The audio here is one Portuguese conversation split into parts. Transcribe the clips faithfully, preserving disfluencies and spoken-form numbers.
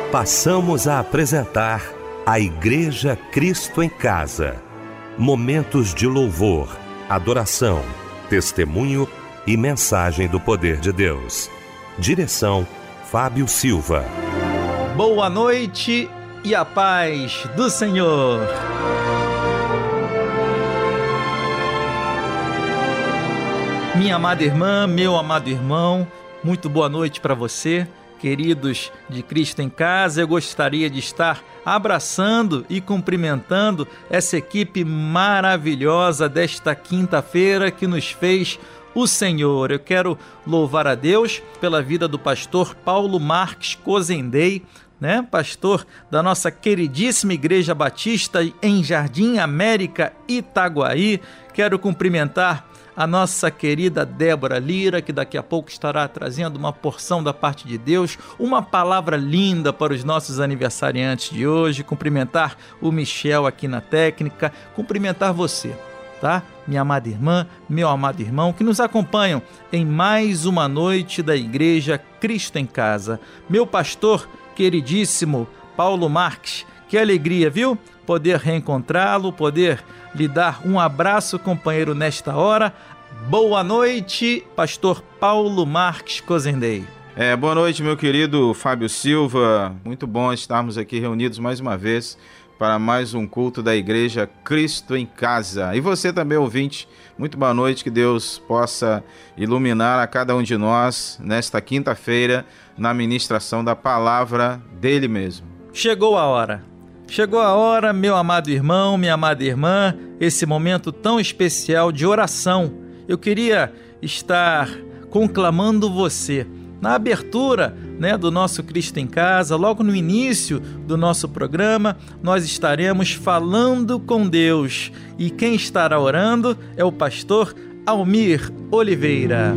Passamos a apresentar a Igreja Cristo em Casa. Momentos de louvor, adoração, testemunho e mensagem do poder de Deus. Direção, Fábio Silva. Boa noite e a paz do Senhor. Minha amada irmã, meu amado irmão, muito boa noite para você. Queridos de Cristo em Casa, eu gostaria de estar abraçando e cumprimentando essa equipe maravilhosa desta quinta-feira que nos fez o Senhor. Eu quero louvar a Deus pela vida do pastor Paulo Marques Cozendei, né? Pastor da nossa queridíssima Igreja Batista em Jardim América, Itaguaí. Quero cumprimentar a nossa querida Débora Lira, que daqui a pouco estará trazendo uma porção da parte de Deus, uma palavra linda para os nossos aniversariantes de hoje. Cumprimentar o Michel aqui na técnica, cumprimentar você, tá? Minha amada irmã, meu amado irmão, que nos acompanham em mais uma noite da Igreja Cristo em Casa. Meu pastor queridíssimo Paulo Marques, que alegria, viu? Poder reencontrá-lo, poder lhe dar um abraço, companheiro, nesta hora. Boa noite, pastor Paulo Marques Cozendei. É, boa noite, meu querido Fábio Silva. Muito bom estarmos aqui reunidos mais uma vez para mais um culto da Igreja Cristo em Casa. E você também, ouvinte, muito boa noite, que Deus possa iluminar a cada um de nós nesta quinta-feira na ministração da palavra dele mesmo. Chegou a hora. Chegou a hora, meu amado irmão, minha amada irmã, esse momento tão especial de oração. Eu queria estar conclamando você. Na abertura, né, do nosso Cristo em Casa, logo no início do nosso programa, nós estaremos falando com Deus. E quem estará orando é o pastor Almir Oliveira.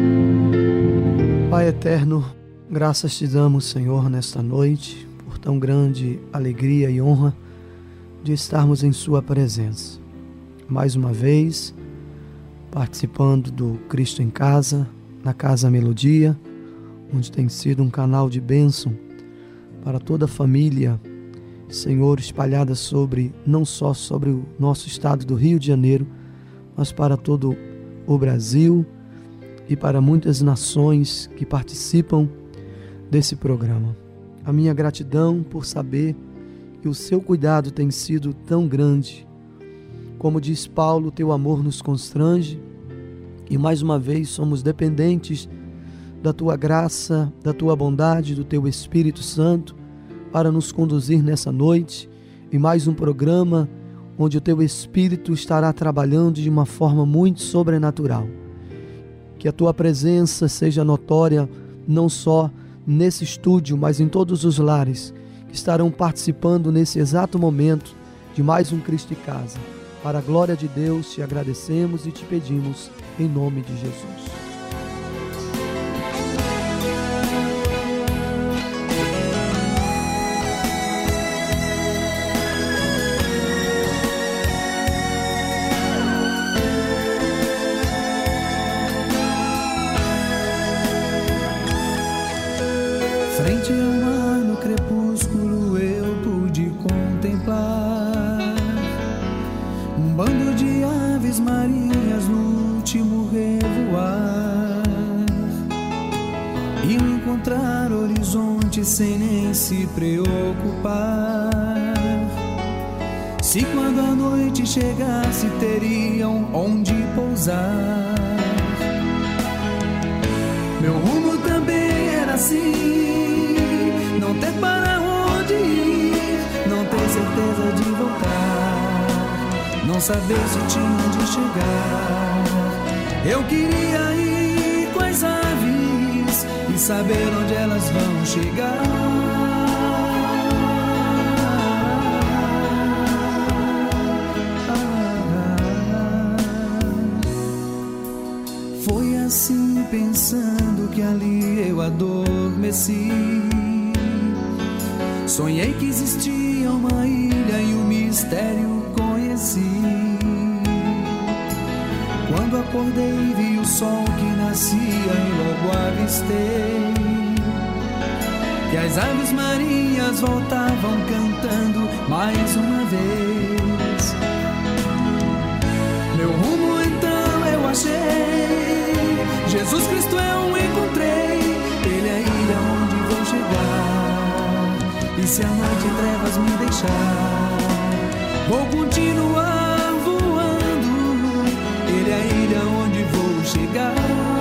Pai eterno, graças te damos, Senhor, nesta noite, tão grande alegria e honra de estarmos em sua presença. Mais uma vez, participando do Cristo em Casa, na Casa Melodia, onde tem sido um canal de bênção para toda a família, Senhor, espalhada sobre, não só sobre o nosso estado do Rio de Janeiro, mas para todo o Brasil e para muitas nações que participam desse programa. A minha gratidão por saber que o seu cuidado tem sido tão grande. Como diz Paulo, teu amor nos constrange e mais uma vez somos dependentes da tua graça, da tua bondade, do teu Espírito Santo para nos conduzir nessa noite em mais um programa onde o teu Espírito estará trabalhando de uma forma muito sobrenatural. Que a tua presença seja notória não só nesse estúdio, mas em todos os lares que estarão participando nesse exato momento de mais um Cristo em Casa. Para a glória de Deus, te agradecemos e te pedimos em nome de Jesus. Frente ao mar no crepúsculo eu pude contemplar um bando de aves marinhas no último revoar. Iam encontrar horizonte sem nem se preocupar. Se quando a noite chegasse teriam onde pousar. Meu rumo também era assim, não ter para onde ir, não ter certeza de voltar, não saber se tinha onde chegar. Eu queria ir com as aves e saber onde elas vão chegar. Foi assim pensando que ali eu adormeci. Sonhei que existia uma ilha e o mistério conheci. Quando acordei vi o sol que nascia e logo avistei que as aves marinhas voltavam cantando mais uma vez. Meu rumo então eu achei, Jesus Cristo eu encontrei, Ele é a ilha onde vou chegar, e se a noite em trevas me deixar, vou continuar voando, Ele é a ilha onde vou chegar.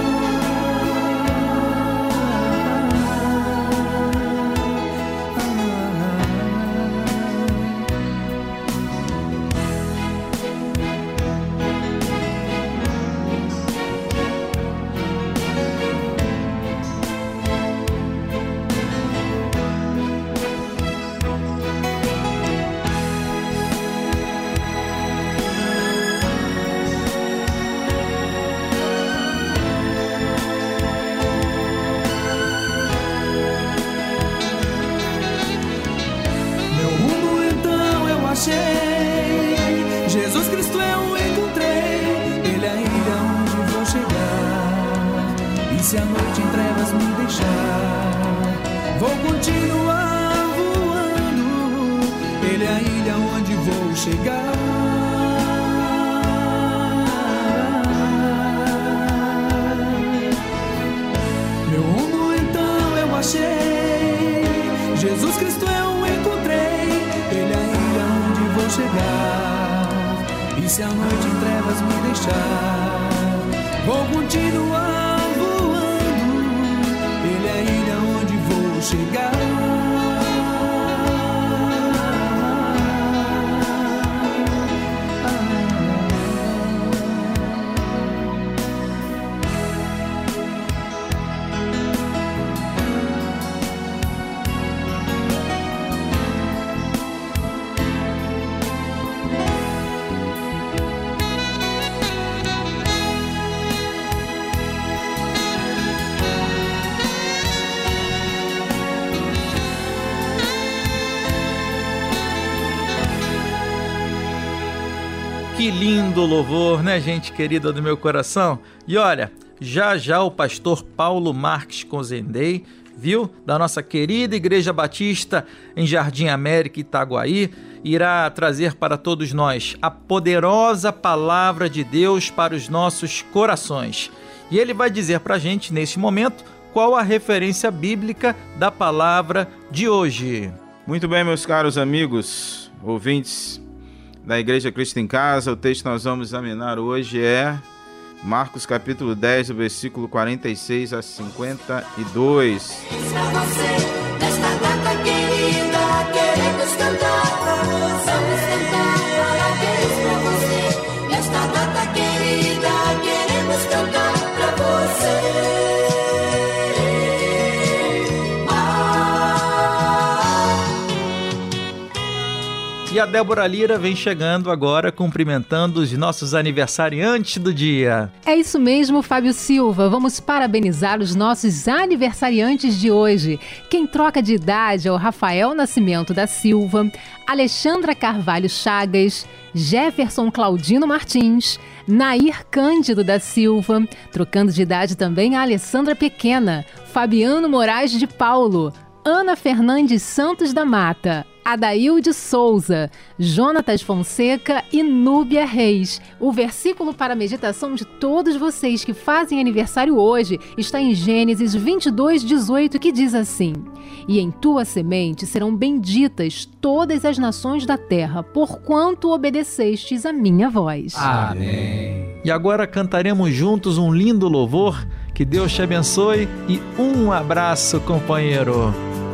Jesus Cristo eu encontrei, Ele é a ilha onde vou chegar, e se a noite em trevas me deixar, vou continuar voando, Ele é a ilha onde vou chegar. Meu rumo então eu achei, Jesus Cristo eu encontrei, Ele é a ilha onde vou chegar, e se a noite em trevas me deixar, vou continuar voando, Ele é a ilha onde vou chegar. Que lindo louvor, né, gente querida do meu coração? E olha, já já o pastor Paulo Marques Cozendei, viu, da nossa querida Igreja Batista em Jardim América, Itaguaí, irá trazer para todos nós a poderosa palavra de Deus para os nossos corações. E ele vai dizer para a gente, neste momento, qual a referência bíblica da palavra de hoje. Muito bem, meus caros amigos, ouvintes da Igreja Cristo em Casa, o texto que nós vamos examinar hoje é Marcos capítulo dez, do versículo quarenta e seis a cinquenta e dois. Pra você, nesta data querida, queremos cantar, vamos cantar, parabéns pra você. Nesta data querida, queremos cantar pra você. E a Débora Lira vem chegando agora, cumprimentando os nossos aniversariantes do dia. É isso mesmo, Fábio Silva. Vamos parabenizar os nossos aniversariantes de hoje. Quem troca de idade é o Rafael Nascimento da Silva, Alexandra Carvalho Chagas, Jefferson Claudino Martins, Nair Cândido da Silva, trocando de idade também a Alessandra Pequena, Fabiano Moraes de Paulo, Ana Fernandes Santos da Mata, Adailde Souza, Jonatas Fonseca e Núbia Reis. O versículo para a meditação de todos vocês que fazem aniversário hoje está em Gênesis vinte e dois, dezoito, que diz assim: E em tua semente serão benditas todas as nações da terra, porquanto obedecestes a minha voz. Amém. E agora cantaremos juntos um lindo louvor. Que Deus te abençoe e um abraço, companheiro.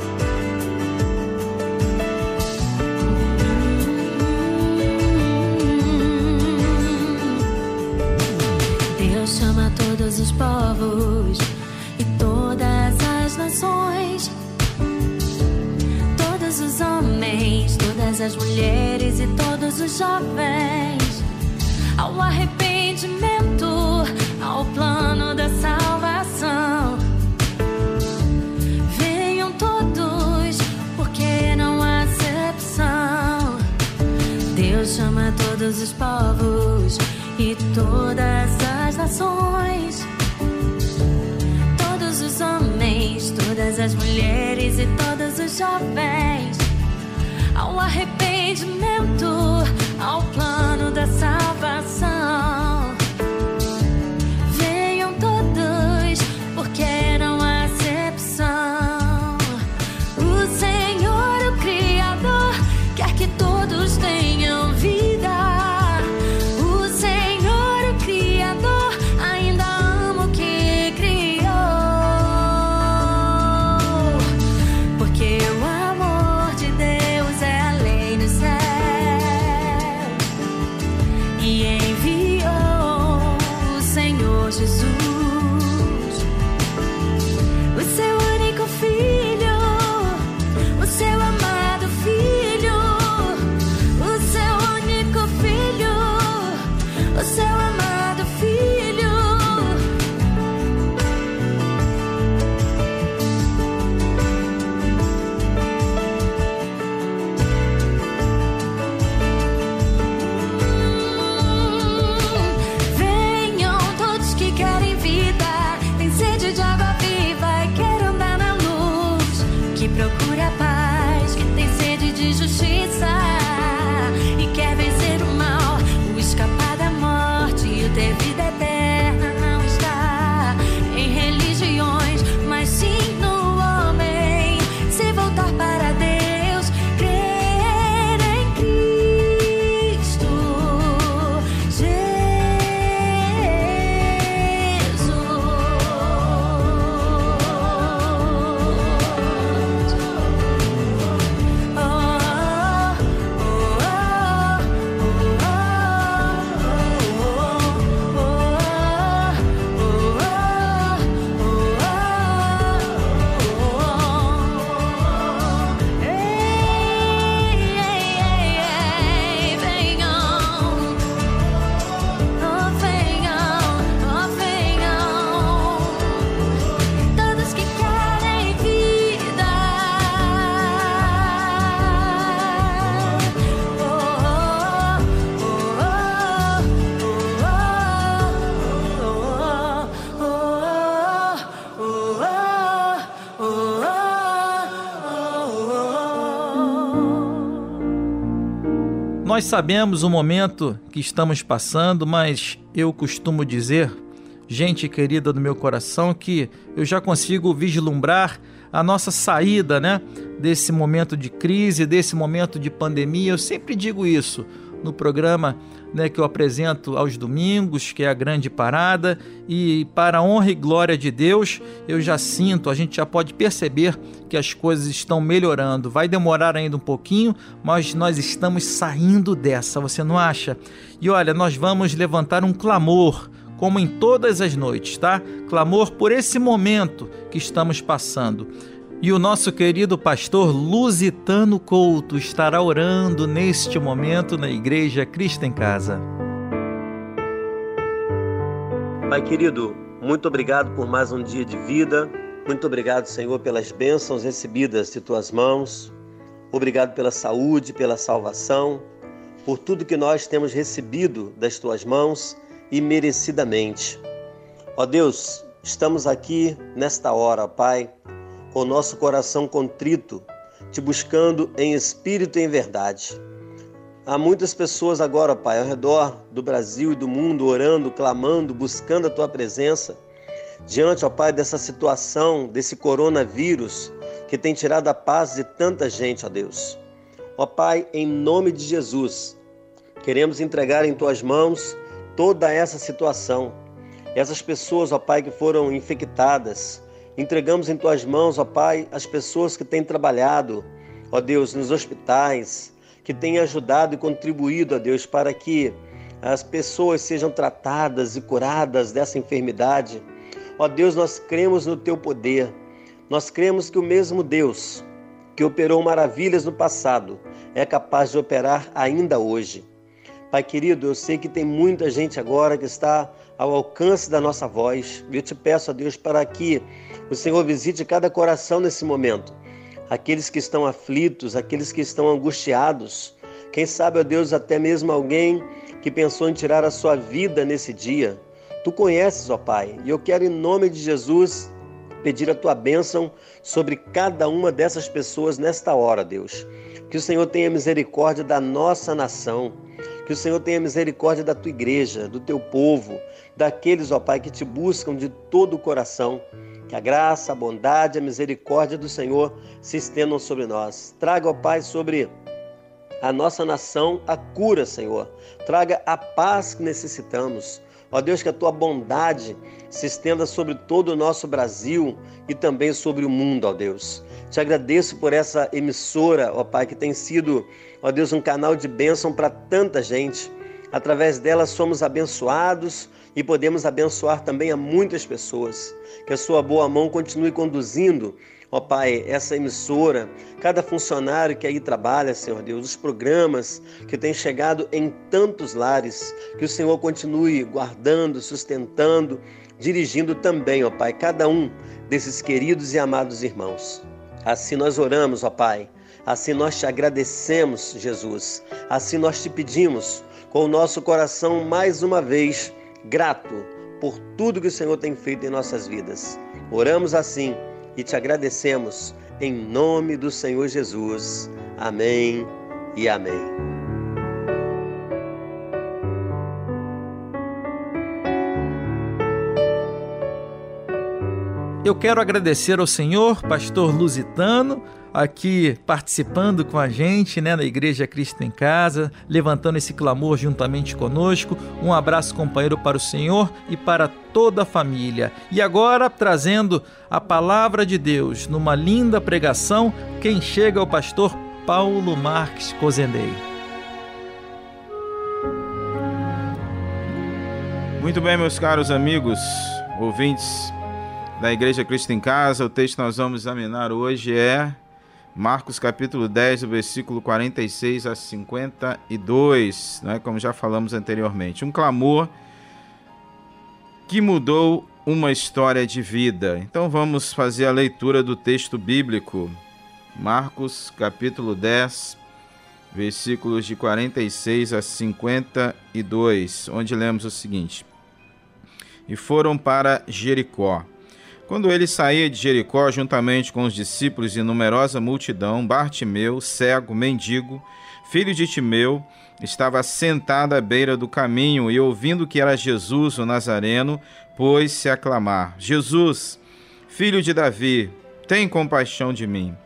Deus chama todos os povos e todas as nações, todos os homens, todas as mulheres e todos os jovens, ao arrependimento, ao plano da salvação. Venham todos, porque não há exceção. Deus chama todos os povos e todas as nações, todos os homens, todas as mulheres e todos os jovens ao arrependimento, ao plano da salvação. Venham todos, porque não há acepção. O Senhor, o Criador, quer que todos tenham vida. O Senhor, o Criador, ainda ama o que criou. Porque o amor de Deus é a lei no céu, e enviou o Senhor Jesus, o seu único filho, o seu amado filho, o seu único filho, o seu amado filho. Venham todos que querem vida, tem sede de água viva e quer andar na luz, que procura paz, que tem sede de justiça e quer vencer o mal, o escapar da morte e o ter vida eterna. Não está em religiões, mas sim no homem. Se voltar para Deus, crer em Cristo Nós sabemos o momento que estamos passando, mas eu costumo dizer, gente querida do meu coração, que eu já consigo vislumbrar a nossa saída, né, desse momento de crise, desse momento de pandemia. Eu sempre digo isso no programa, né, que eu apresento aos domingos, que é a Grande Parada, e para a honra e glória de Deus, eu já sinto, a gente já pode perceber que as coisas estão melhorando. Vai demorar ainda um pouquinho, mas nós estamos saindo dessa, você não acha? E olha, nós vamos levantar um clamor, como em todas as noites, tá? Clamor por esse momento que estamos passando. E o nosso querido pastor Lusitano Couto estará orando neste momento na Igreja Cristo em Casa. Pai querido, muito obrigado por mais um dia de vida. Muito obrigado, Senhor, pelas bênçãos recebidas de Tuas mãos. Obrigado pela saúde, pela salvação, por tudo que nós temos recebido das Tuas mãos e merecidamente. Ó Deus, estamos aqui nesta hora, Pai, com o nosso coração contrito, te buscando em espírito e em verdade. Há muitas pessoas agora, Pai, ao redor do Brasil e do mundo, orando, clamando, buscando a Tua presença, diante, ó Pai, dessa situação, desse coronavírus, que tem tirado a paz de tanta gente, ó Deus. Ó Pai, em nome de Jesus, queremos entregar em Tuas mãos toda essa situação. Essas pessoas, ó Pai, que foram infectadas, entregamos em Tuas mãos, ó Pai, as pessoas que têm trabalhado, ó Deus, nos hospitais, que têm ajudado e contribuído, ó Deus, para que as pessoas sejam tratadas e curadas dessa enfermidade. Ó Deus, nós cremos no Teu poder. Nós cremos que o mesmo Deus que operou maravilhas no passado é capaz de operar ainda hoje. Pai querido, eu sei que tem muita gente agora que está ao alcance da nossa voz. Eu te peço, ó Deus, para que o Senhor visite cada coração nesse momento. Aqueles que estão aflitos, aqueles que estão angustiados. Quem sabe, ó Deus, até mesmo alguém que pensou em tirar a sua vida nesse dia. Tu conheces, ó Pai, e eu quero, em nome de Jesus, pedir a tua bênção sobre cada uma dessas pessoas nesta hora, Deus. Que o Senhor tenha misericórdia da nossa nação, que o Senhor tenha misericórdia da tua igreja, do teu povo, daqueles, ó Pai, que te buscam de todo o coração. Que a graça, a bondade, a misericórdia do Senhor se estendam sobre nós. Traga, ó Pai, sobre a nossa nação a cura, Senhor. Traga a paz que necessitamos. Ó Deus, que a tua bondade se estenda sobre todo o nosso Brasil e também sobre o mundo, ó Deus. Te agradeço por essa emissora, ó Pai, que tem sido, ó Deus, um canal de bênção para tanta gente. Através dela somos abençoados e podemos abençoar também a muitas pessoas. Que a sua boa mão continue conduzindo, ó Pai, essa emissora, cada funcionário que aí trabalha, Senhor Deus, os programas que têm chegado em tantos lares, que o Senhor continue guardando, sustentando, dirigindo também, ó Pai, cada um desses queridos e amados irmãos. Assim nós oramos, ó Pai, assim nós te agradecemos, Jesus, assim nós te pedimos, com o nosso coração mais uma vez grato por tudo que o Senhor tem feito em nossas vidas. Oramos assim e te agradecemos em nome do Senhor Jesus. Amém e amém. Eu quero agradecer ao senhor, pastor Lusitano, aqui participando com a gente, né, na Igreja Cristo em Casa, levantando esse clamor juntamente conosco. Um abraço, companheiro, para o senhor e para toda a família. E agora, trazendo a palavra de Deus numa linda pregação, quem chega é o pastor Paulo Marques Cozendei. Muito bem, meus caros amigos, ouvintes da Igreja Cristo em Casa, o texto que nós vamos examinar hoje é Marcos capítulo dez, do versículo quarenta e seis a cinquenta e dois, né, como já falamos anteriormente. Um clamor que mudou uma história de vida. Então vamos fazer a leitura do texto bíblico. Marcos capítulo dez, versículos de quarenta e seis a cinquenta e dois, onde lemos o seguinte: E foram para Jericó. Quando ele saía de Jericó, juntamente com os discípulos e numerosa multidão, Bartimeu, cego, mendigo, filho de Timeu, estava sentado à beira do caminho e, ouvindo que era Jesus, o Nazareno, pôs-se a clamar: Jesus, filho de Davi, tem compaixão de mim.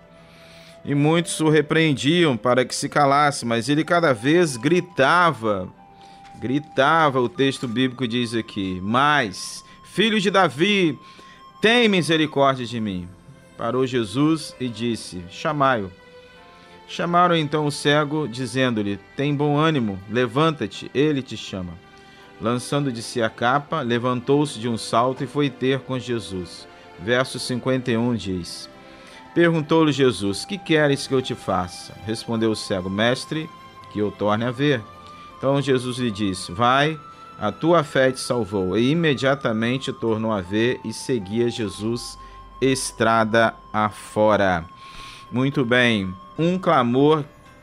E muitos o repreendiam para que se calasse, mas ele cada vez gritava, gritava, o texto bíblico diz aqui: Mas, filho de Davi, tem misericórdia de mim. Parou Jesus e disse: Chamai-o. Chamaram então o cego, dizendo-lhe: Tem bom ânimo, levanta-te, ele te chama. Lançando de si a capa, levantou-se de um salto e foi ter com Jesus. Verso cinquenta e um diz: Perguntou-lhe Jesus: Que queres que eu te faça? Respondeu o cego: Mestre, que eu torne a ver. Então Jesus lhe disse: Vai, a tua fé te salvou. E imediatamente tornou a ver e seguia Jesus estrada afora. Muito bem, um clamor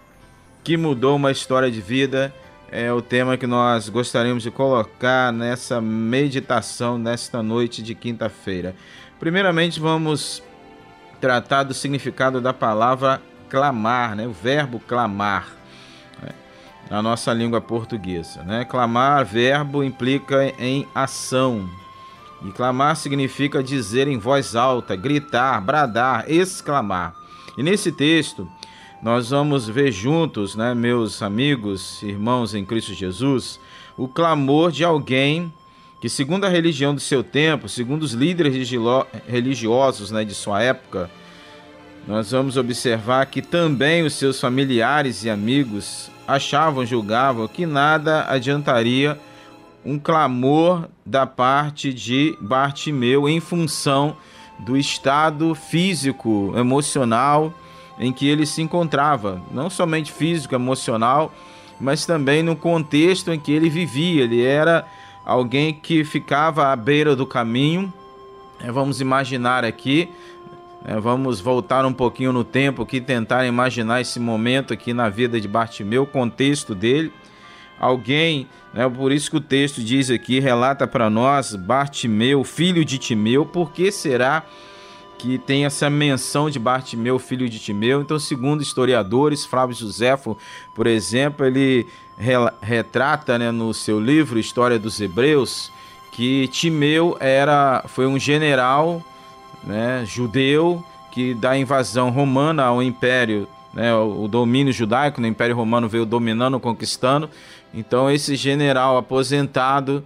que mudou uma história de vida é o tema que nós gostaríamos de colocar nessa meditação, nesta noite de quinta-feira. Primeiramente, vamos tratar do significado da palavra clamar, né? O verbo clamar, né? Na nossa língua portuguesa, né? Clamar, verbo, implica em ação. E clamar significa dizer em voz alta, gritar, bradar, exclamar. E nesse texto, nós vamos ver juntos, né, meus amigos, irmãos em Cristo Jesus, o clamor de alguém que, segundo a religião do seu tempo, segundo os líderes religiosos, né, de sua época, nós vamos observar que também os seus familiares e amigos achavam, julgavam que nada adiantaria um clamor da parte de Bartimeu em função do estado físico, emocional em que ele se encontrava. Não somente físico, emocional, mas também no contexto em que ele vivia. Ele era alguém que ficava à beira do caminho. Vamos imaginar aqui, vamos voltar um pouquinho no tempo aqui, tentar imaginar esse momento aqui na vida de Bartimeu, o contexto dele. Alguém, né, por isso que o texto diz aqui, relata para nós, Bartimeu, filho de Timeu. Por que será que tem essa menção de Bartimeu, filho de Timeu. Então, segundo historiadores, Flávio Joséfo, por exemplo, ele retrata, né, no seu livro História dos Hebreus, que Timeu era, foi um general, né, judeu, que da invasão romana ao Império, né, o domínio judaico no Império Romano veio dominando, conquistando. Então esse general aposentado,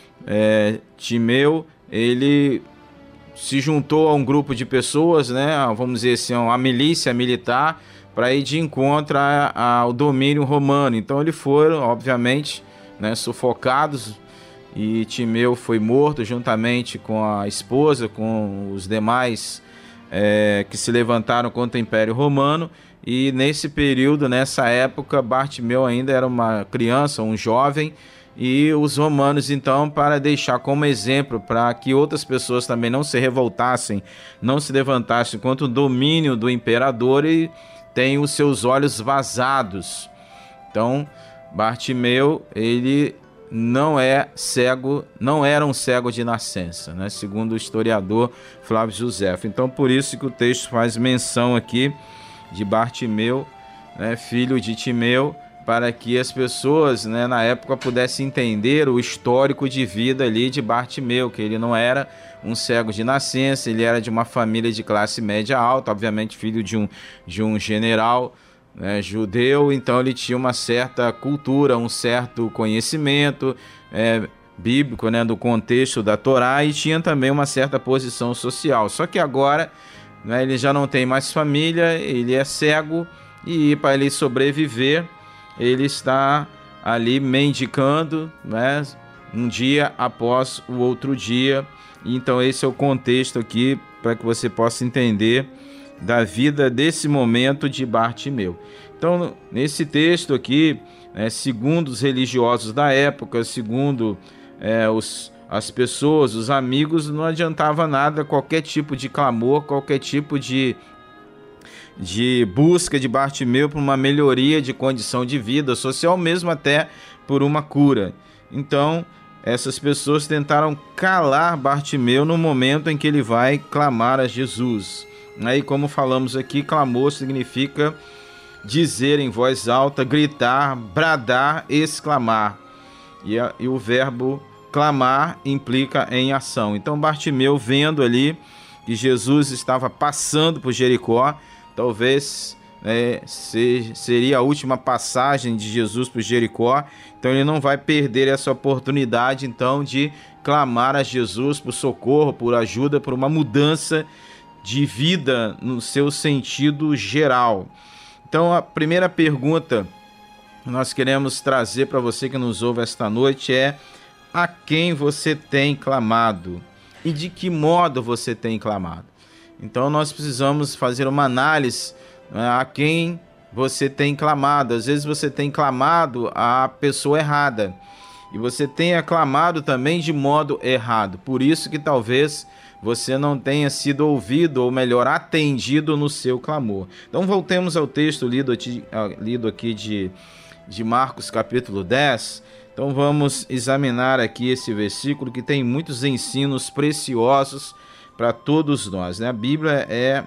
é, Timeu, ele se juntou a um grupo de pessoas, né, vamos dizer assim, uma milícia militar, para ir de encontro ao domínio romano. Então eles foram, obviamente, né, sufocados, e Timeu foi morto juntamente com a esposa, com os demais é, que se levantaram contra o Império Romano. E nesse período, nessa época, Bartimeu ainda era uma criança, um jovem, e os romanos, então, para deixar como exemplo, para que outras pessoas também não se revoltassem, não se levantassem contra o domínio do imperador, e tem os seus olhos vazados. Então, Bartimeu, ele não é cego, não era um cego de nascença, né? Segundo o historiador Flávio Joséfo. Então, por isso que o texto faz menção aqui de Bartimeu, né, filho de Timeu, para que as pessoas, né, na época pudessem entender o histórico de vida ali de Bartimeu, que ele não era um cego de nascença, ele era de uma família de classe média alta, obviamente filho de um, de um general, né, judeu. Então ele tinha uma certa cultura, um certo conhecimento é, bíblico, né, do contexto da Torá, e tinha também uma certa posição social. Só que agora, né, ele já não tem mais família, ele é cego, e para ele sobreviver, ele está ali mendicando, né, um dia após o outro dia. Então esse é o contexto aqui, para que você possa entender da vida desse momento de Bartimeu. Então, nesse texto aqui, né, segundo os religiosos da época, segundo é, os, as pessoas, os amigos, não adiantava nada, qualquer tipo de clamor, qualquer tipo de, de busca de Bartimeu por uma melhoria de condição de vida social, mesmo até por uma cura. Então, essas pessoas tentaram calar Bartimeu no momento em que ele vai clamar a Jesus. Aí, como falamos aqui, clamor significa dizer em voz alta, gritar, bradar, exclamar. E, a, e o verbo clamar implica em ação. Então Bartimeu, vendo ali que Jesus estava passando por Jericó, talvez é, se, seria a última passagem de Jesus por Jericó, então ele não vai perder essa oportunidade então de clamar a Jesus por socorro, por ajuda, por uma mudança de vida no seu sentido geral. Então a primeira pergunta que nós queremos trazer para você que nos ouve esta noite é: a quem você tem clamado? E de que modo você tem clamado? Então nós precisamos fazer uma análise, né, a quem você tem clamado. Às vezes você tem clamado à pessoa errada, e você tenha clamado também de modo errado. Por isso que talvez você não tenha sido ouvido, ou melhor, atendido no seu clamor. Então voltemos ao texto lido aqui, lido aqui de, de Marcos capítulo dez. Então vamos examinar aqui esse versículo, que tem muitos ensinos preciosos para todos nós, né? A Bíblia é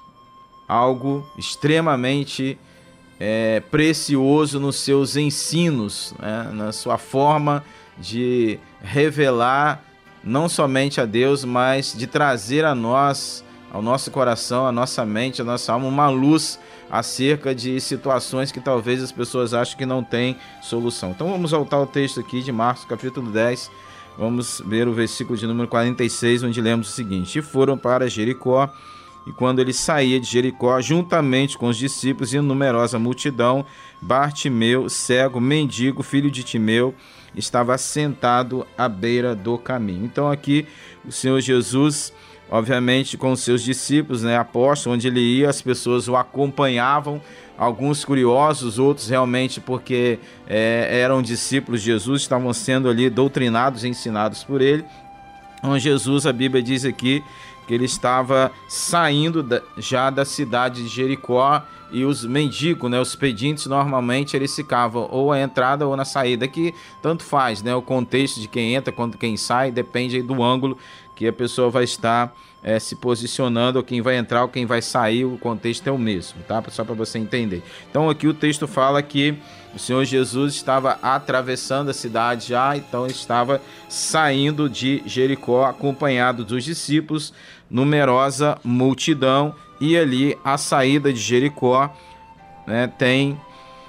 algo extremamente é, precioso nos seus ensinos, né? Na sua forma de revelar não somente a Deus, mas de trazer a nós, ao nosso coração, a nossa mente, a nossa alma, uma luz acerca de situações que talvez as pessoas achem que não tem solução. Então vamos voltar ao texto aqui de Marcos capítulo dez, vamos ver o versículo de número quarenta e seis, onde lemos o seguinte: e foram para Jericó, e quando ele saía de Jericó, juntamente com os discípulos e numerosa multidão, Bartimeu, cego, mendigo, filho de Timeu, estava sentado à beira do caminho. Então aqui o Senhor Jesus, obviamente com os seus discípulos, né, apóstolos, onde ele ia, as pessoas o acompanhavam, alguns curiosos, outros realmente porque é, eram discípulos de Jesus, estavam sendo ali doutrinados, ensinados por ele. Então Jesus, a Bíblia diz aqui que ele estava saindo da, já da cidade de Jericó, e os mendigos, né, os pedintes, normalmente eles ficavam ou à entrada ou na saída, que tanto faz, né, o contexto de quem entra quanto quem sai, depende aí do ângulo que a pessoa vai estar é, se posicionando, ou quem vai entrar ou quem vai sair, o contexto é o mesmo, tá? Só para você entender. Então aqui o texto fala que o Senhor Jesus estava atravessando a cidade já, então estava saindo de Jericó, acompanhado dos discípulos, numerosa multidão, e ali a saída de Jericó, né, tem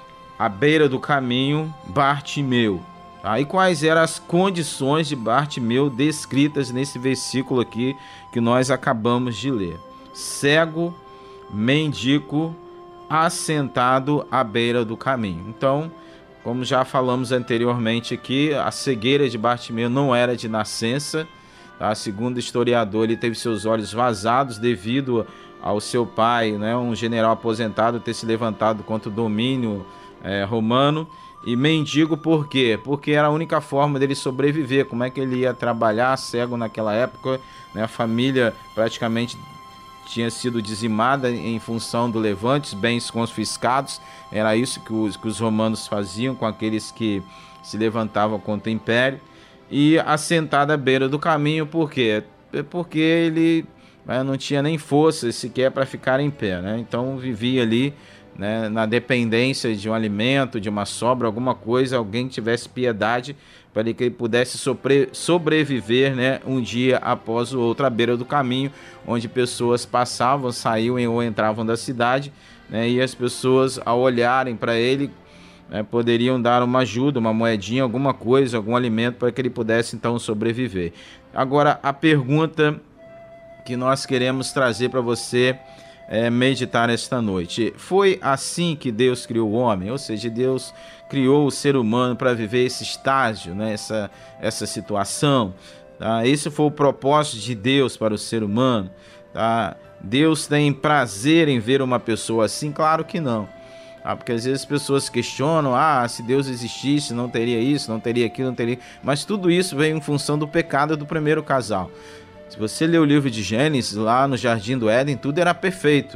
à beira do caminho Bartimeu. Aí quais eram as condições de Bartimeu descritas nesse versículo aqui que nós acabamos de ler? Cego, mendigo, assentado à beira do caminho. Então, como já falamos anteriormente aqui, a cegueira de Bartimeu não era de nascença, tá? Segundo o historiador, ele teve seus olhos vazados devido ao seu pai, né, um general aposentado, ter se levantado contra o domínio é, romano. E mendigo por quê? Porque era a única forma dele sobreviver. Como é que ele ia trabalhar cego naquela época, né? A família praticamente tinha sido dizimada em função do levante, os bens confiscados. Era isso que os, que os romanos faziam com aqueles que se levantavam contra o império. E assentado à beira do caminho, por quê? Porque ele, né, não tinha nem força sequer para ficar em pé, né? Então vivia ali, né, na dependência de um alimento, de uma sobra, alguma coisa, alguém que tivesse piedade para que ele pudesse sobre, sobreviver, né, um dia após o outro, à beira do caminho, onde pessoas passavam, saíam ou entravam da cidade, né, e as pessoas, ao olharem para ele, né, poderiam dar uma ajuda, uma moedinha, alguma coisa, algum alimento para que ele pudesse então sobreviver. Agora, a pergunta que nós queremos trazer para você É, meditar esta noite: foi assim que Deus criou o homem? Ou seja, Deus criou o ser humano para viver esse estágio, né? essa, essa situação, tá? Esse foi o propósito de Deus para o ser humano, tá? Deus tem prazer em ver uma pessoa assim? Claro que não, tá? Porque às vezes as pessoas questionam: ah, se Deus existisse não teria isso, não teria aquilo, não teria... Mas tudo isso veio em função do pecado do primeiro casal. Se você ler o livro de Gênesis, lá no Jardim do Éden, tudo era perfeito,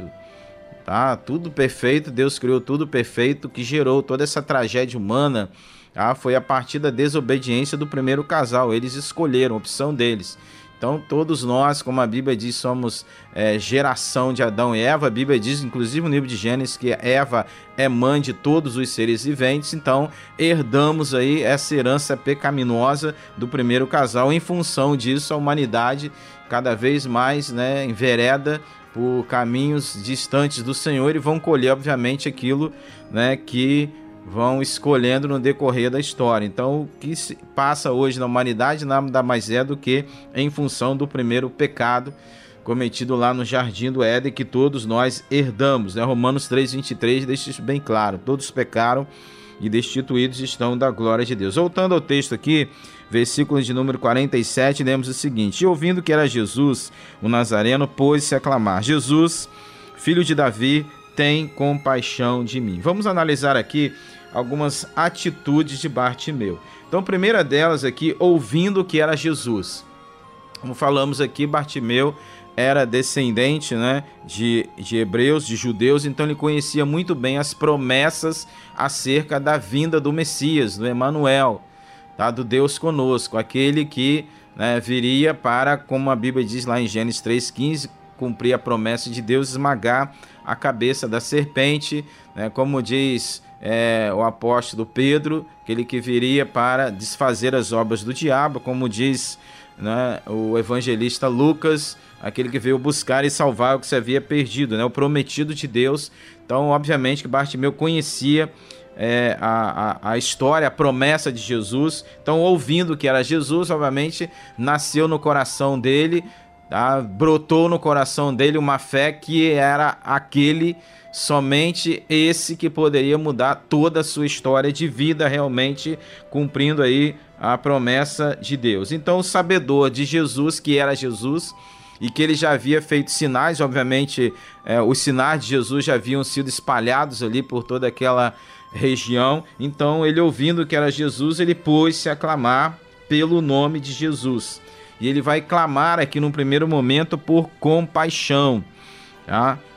tá? Tudo perfeito, Deus criou tudo perfeito, que gerou toda essa tragédia humana, tá? Foi a partir da desobediência do primeiro casal, eles escolheram, a opção deles. Então todos nós, como a Bíblia diz, somos é, geração de Adão e Eva. A Bíblia diz, inclusive no livro de Gênesis, que Eva é mãe de todos os seres viventes. Então herdamos aí essa herança pecaminosa do primeiro casal. Em função disso, a humanidade cada vez mais, né, envereda por caminhos distantes do Senhor, e vão colher, obviamente, aquilo, né, que vão escolhendo no decorrer da história. Então, o que se passa hoje na humanidade nada mais é do que em função do primeiro pecado cometido lá no Jardim do Éden, que todos nós herdamos, né? Romanos três, vinte e três deixa isso bem claro: todos pecaram e destituídos estão da glória de Deus. Voltando ao texto aqui, versículo de número quarenta e sete, lemos o seguinte: e ouvindo que era Jesus, o Nazareno, pôs-se a clamar: Jesus, filho de Davi, tem compaixão de mim. Vamos analisar aqui algumas atitudes de Bartimeu. Então, a primeira delas aqui, ouvindo que era Jesus. Como falamos aqui, Bartimeu era descendente, né, de, de hebreus, de judeus, então ele conhecia muito bem as promessas acerca da vinda do Messias, do Emanuel, tá, do Deus conosco, aquele que, né, viria para, como a Bíblia diz lá em Gênesis três, quinze, cumprir a promessa de Deus, esmagar a cabeça da serpente, né, como diz é, o apóstolo Pedro, aquele que viria para desfazer as obras do diabo, como diz, né, o evangelista Lucas, aquele que veio buscar e salvar o que se havia perdido, né, o prometido de Deus. Então, obviamente que Bartimeu conhecia é, a, a, a história, a promessa de Jesus. Então, ouvindo que era Jesus, obviamente nasceu no coração dele, tá? Brotou no coração dele uma fé que era aquele, somente esse, que poderia mudar toda a sua história de vida, realmente cumprindo aí a promessa de Deus. Então, o sabedor de Jesus, que era Jesus, e que ele já havia feito sinais, obviamente é, os sinais de Jesus já haviam sido espalhados ali por toda aquela região. Então, ele, ouvindo que era Jesus, ele pôs-se a clamar pelo nome de Jesus. E ele vai clamar aqui no primeiro momento por compaixão, tá?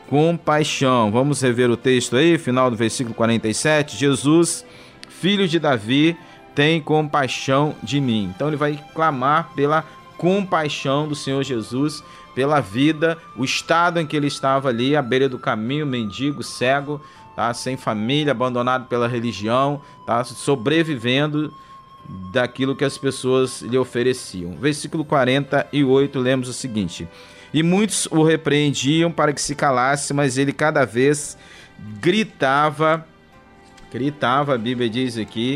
compaixão. Vamos rever o texto aí, final do versículo quarenta e sete. Jesus, filho de Davi, tem compaixão de mim. Então ele vai clamar pela compaixão do Senhor Jesus, pela vida, o estado em que ele estava ali, à beira do caminho, mendigo, cego, tá? Sem família, abandonado pela religião, tá? Sobrevivendo daquilo que as pessoas lhe ofereciam. Versículo quarenta e oito, lemos o seguinte: e muitos o repreendiam para que se calasse, mas ele cada vez gritava, gritava, a Bíblia diz aqui,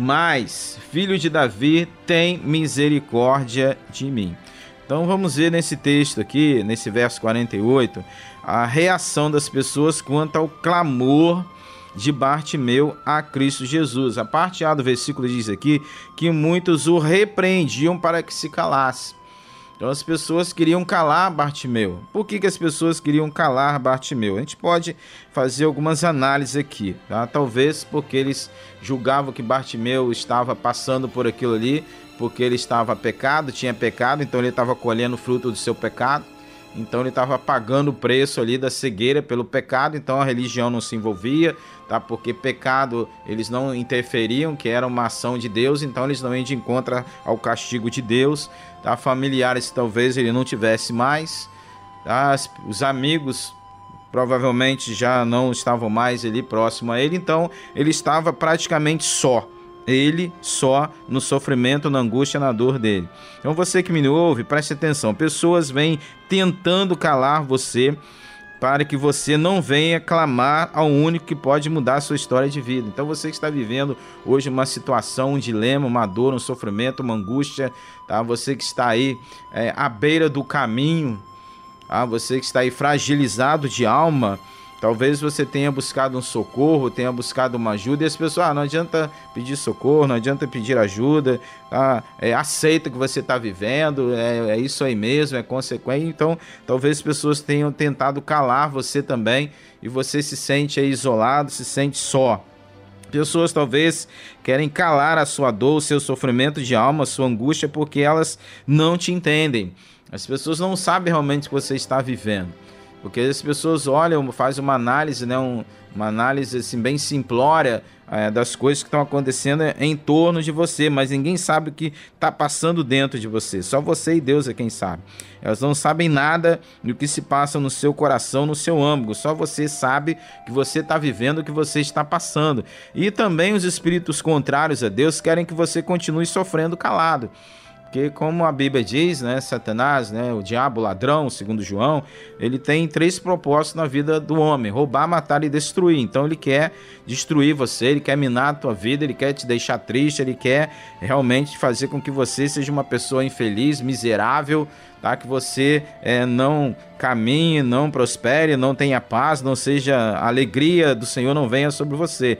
mas, filho de Davi, tem misericórdia de mim. Então vamos ver nesse texto aqui, nesse verso quarenta e oito, a reação das pessoas quanto ao clamor de Bartimeu a Cristo Jesus. A parte A do versículo diz aqui que muitos o repreendiam para que se calasse. Então as pessoas queriam calar Bartimeu. Por que que as pessoas queriam calar Bartimeu? A gente pode fazer algumas análises aqui, tá? Talvez porque eles julgavam que Bartimeu estava passando por aquilo ali, porque ele estava pecado, tinha pecado, então ele estava colhendo o fruto do seu pecado. Então ele estava pagando o preço ali da cegueira pelo pecado, então a religião não se envolvia, tá? Porque pecado eles não interferiam, que era uma ação de Deus, então eles não iam de encontro ao castigo de Deus, tá? Familiares talvez ele não tivesse mais, tá? Os amigos provavelmente já não estavam mais ali próximo a ele, então ele estava praticamente só. Ele só no sofrimento, na angústia, na dor dele. Então você que me ouve, preste atenção. Pessoas vêm tentando calar você para que você não venha clamar ao único que pode mudar a sua história de vida. Então você que está vivendo hoje uma situação, um dilema, uma dor, um sofrimento, uma angústia, tá? Você que está aí é, à beira do caminho, tá? Você que está aí fragilizado de alma, talvez você tenha buscado um socorro, tenha buscado uma ajuda, e as pessoas, ah, não adianta pedir socorro, não adianta pedir ajuda, tá? É, aceita o que você está vivendo, é, é isso aí mesmo, é consequência. Então, talvez as pessoas tenham tentado calar você também, e você se sente aí isolado, se sente só. Pessoas talvez querem calar a sua dor, o seu sofrimento de alma, a sua angústia, porque elas não te entendem. As pessoas não sabem realmente o que você está vivendo. Porque as pessoas olham, fazem uma análise, né, um, uma análise assim, bem simplória é, das coisas que estão acontecendo em torno de você, mas ninguém sabe o que está passando dentro de você, só você e Deus é quem sabe. Elas não sabem nada do que se passa no seu coração, no seu âmago, só você sabe que você está vivendo, o que você está passando. E também os espíritos contrários a Deus querem que você continue sofrendo calado. Porque como a Bíblia diz, né, Satanás, né, o diabo, o ladrão, segundo João, ele tem três propósitos na vida do homem: roubar, matar e destruir. Então ele quer destruir você, ele quer minar a tua vida, ele quer te deixar triste, ele quer realmente fazer com que você seja uma pessoa infeliz, miserável, tá? Que você é, não caminhe, não prospere, não tenha paz, não seja a alegria do Senhor não venha sobre você.